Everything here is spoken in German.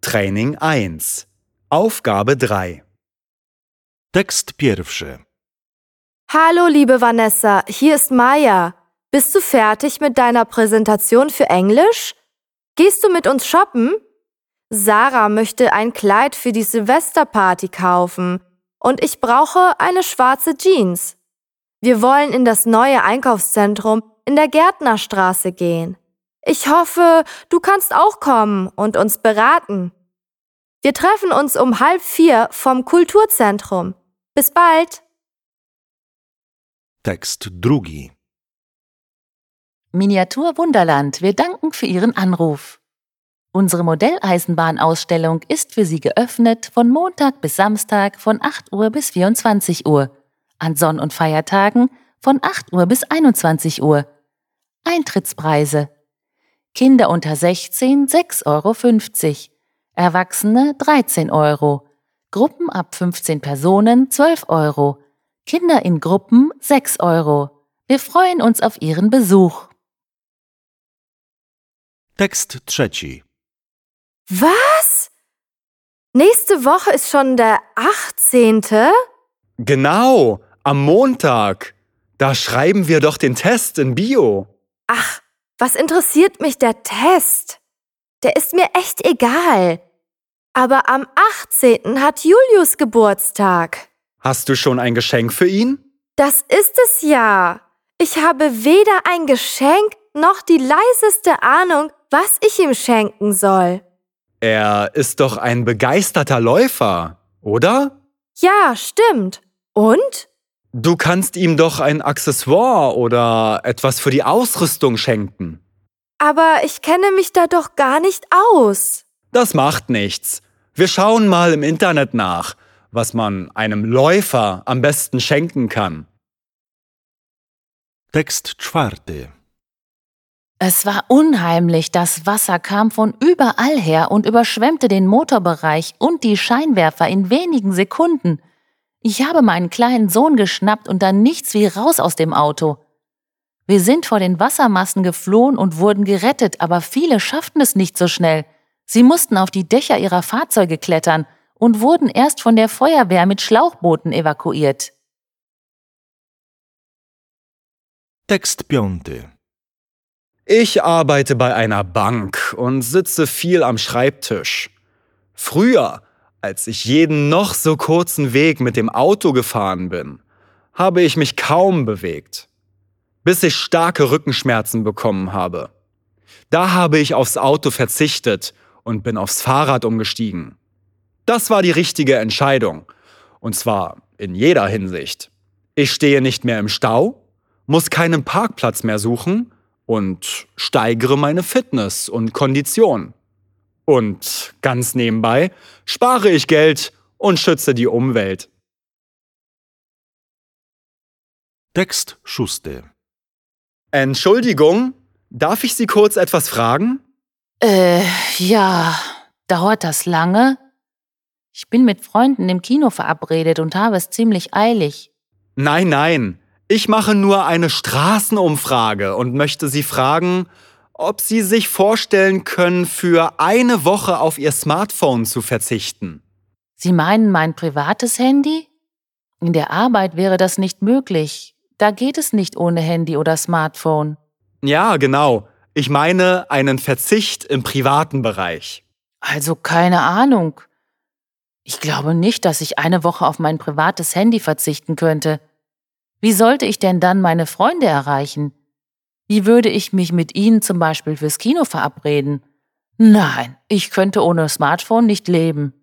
Training 1. Aufgabe 3. Tekst pierwszy. Hallo, liebe Vanessa, hier ist Maya. Bist du fertig mit deiner Präsentation für Englisch? Gehst du mit uns shoppen? Sarah möchte ein Kleid für die Silvesterparty kaufen und ich brauche eine schwarze Jeans. Wir wollen in das neue Einkaufszentrum in der Gärtnerstraße gehen. Ich hoffe, du kannst auch kommen und uns beraten. Wir treffen uns um 3:30 vom Kulturzentrum. Bis bald! Tekst drugi. Miniatur Wunderland, wir danken für Ihren Anruf. Unsere Modelleisenbahnausstellung ist für Sie geöffnet von Montag bis Samstag von 8 Uhr bis 24 Uhr, an Sonn- und Feiertagen von 8 Uhr bis 21 Uhr. Eintrittspreise: Kinder unter 16 6,50 €, Erwachsene 13 €, Gruppen ab 15 Personen 12 €, Kinder in Gruppen 6 €. Wir freuen uns auf Ihren Besuch. Tekst trzeci. Was? Nächste Woche ist schon der 18.? Genau, am Montag. Da schreiben wir doch den Test in Bio. Ach, was interessiert mich der Test? Der ist mir echt egal. Aber am 18. hat Julius Geburtstag. Hast du schon ein Geschenk für ihn? Das ist es ja. Ich habe weder ein Geschenk noch die leiseste Ahnung, was ich ihm schenken soll. Er ist doch ein begeisterter Läufer, oder? Ja, stimmt. Und? Du kannst ihm doch ein Accessoire oder etwas für die Ausrüstung schenken. Aber ich kenne mich da doch gar nicht aus. Das macht nichts. Wir schauen mal im Internet nach, was man einem Läufer am besten schenken kann. Tekst czwarty. Es war unheimlich, das Wasser kam von überall her und überschwemmte den Motorbereich und die Scheinwerfer in wenigen Sekunden. Ich habe meinen kleinen Sohn geschnappt und dann nichts wie raus aus dem Auto. Wir sind vor den Wassermassen geflohen und wurden gerettet, aber viele schafften es nicht so schnell. Sie mussten auf die Dächer ihrer Fahrzeuge klettern und wurden erst von der Feuerwehr mit Schlauchbooten evakuiert. Tekst piąty. Ich arbeite bei einer Bank und sitze viel am Schreibtisch. Früher, als ich jeden noch so kurzen Weg mit dem Auto gefahren bin, habe ich mich kaum bewegt, bis ich starke Rückenschmerzen bekommen habe. Da habe ich aufs Auto verzichtet und bin aufs Fahrrad umgestiegen. Das war die richtige Entscheidung, und zwar in jeder Hinsicht. Ich stehe nicht mehr im Stau, muss keinen Parkplatz mehr suchen und steigere meine Fitness und Kondition. Und ganz nebenbei spare ich Geld und schütze die Umwelt. Tekst szósty. Entschuldigung, darf ich Sie kurz etwas fragen? Ja, dauert das lange? Ich bin mit Freunden im Kino verabredet und habe es ziemlich eilig. Nein, ich mache nur eine Straßenumfrage und möchte Sie fragen, ob Sie sich vorstellen können, für eine Woche auf Ihr Smartphone zu verzichten. Sie meinen mein privates Handy? In der Arbeit wäre das nicht möglich. Da geht es nicht ohne Handy oder Smartphone. Ja, genau. Ich meine einen Verzicht im privaten Bereich. Also keine Ahnung. Ich glaube nicht, dass ich eine Woche auf mein privates Handy verzichten könnte. Wie sollte ich denn dann meine Freunde erreichen? Wie würde ich mich mit ihnen zum Beispiel fürs Kino verabreden? Nein, ich könnte ohne Smartphone nicht leben.